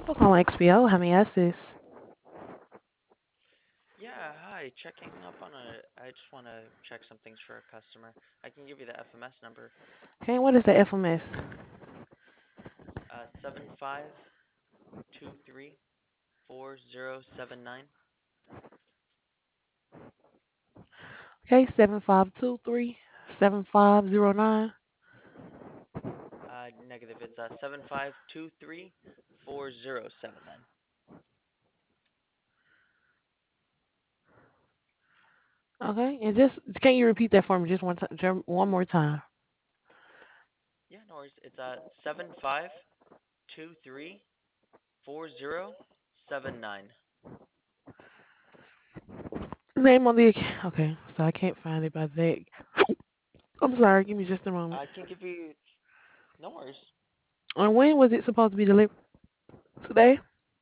For calling XPO, how may I assist? Yeah, hi. Checking up on I just want to check some things for a customer. I can give you the FMS number. Okay, what is the FMS? 75234079. Okay, 7523-7509. Negative. It's 75234079. Okay, and just can you repeat that for me just one more time? Yeah, no worries. It's 75234079. Name on the account. Okay, so I can't find it by that. I'm sorry, give me just a moment. I can give you no worries. And when was it supposed to be delivered? Today?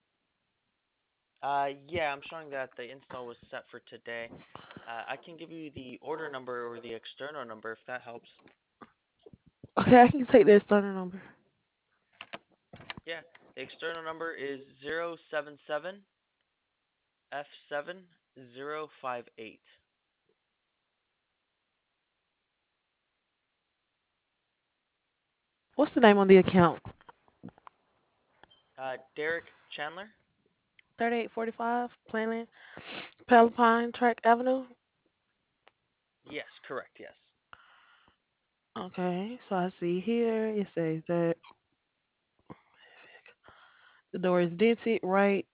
Yeah, I'm showing that the install was set for today. I can give you the order number or the external number if that helps. Okay, I can take that starter number. Yeah, the external number is 077 F7058. What's the name on the account? Derek Chandler? 3845 Planning Palatine Track Avenue. Yes, correct, yes. Okay, so I see here it says that the door is dented right.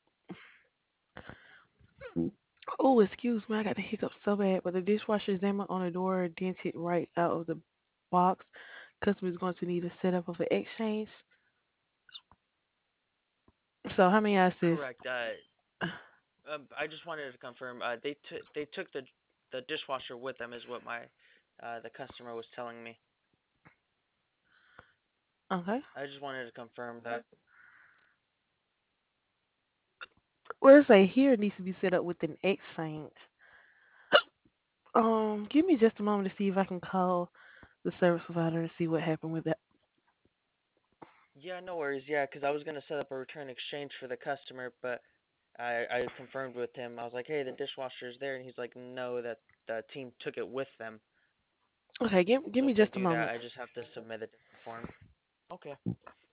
Oh, excuse me, I got the hiccups so bad. But the dishwasher's name on the door dented right out of the box. Customer's going to need a setup of an exchange. So how many assist? Correct. I just wanted to confirm. They took the dishwasher with them, is what my the customer was telling me. Okay. I just wanted to confirm that. Well, it say here it needs to be set up with an exchange. Give me just a moment to see if I can call the service provider and see what happened with that. Yeah, no worries. Yeah, 'cause I was gonna set up a return exchange for the customer, but I confirmed with him. I was like, hey, the dishwasher's there, and he's like, no, that the team took it with them. Okay, give So me to just a do that, moment. I just have to submit a different form. Okay.